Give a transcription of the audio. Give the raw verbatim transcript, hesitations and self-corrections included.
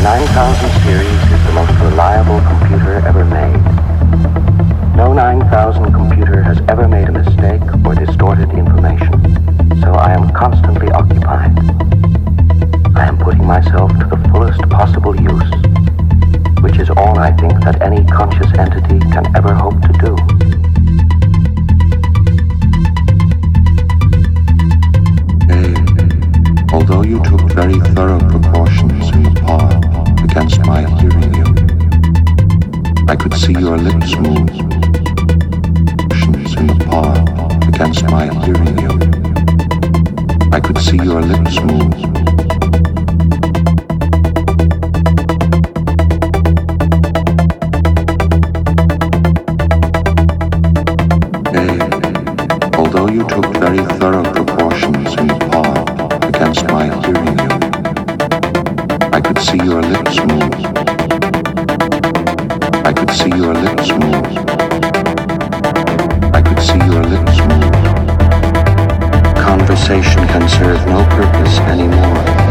nine thousand series is the most reliable computer ever made. No nine thousand computer has ever made a mistake or distorted information, so I am constantly occupied. I am putting myself to the fullest possible use, which is all I think that any conscious entity can ever hope to do. Although you took very thorough precautions in the park against my hearing you, I could see your lips move. In the park against my hearing you, I could see your lips move. Although you took very thorough precautions in the park against my hearing you, I could see your lips move. I could see your lips move. I could see your lips move. Conversation can serve no purpose anymore.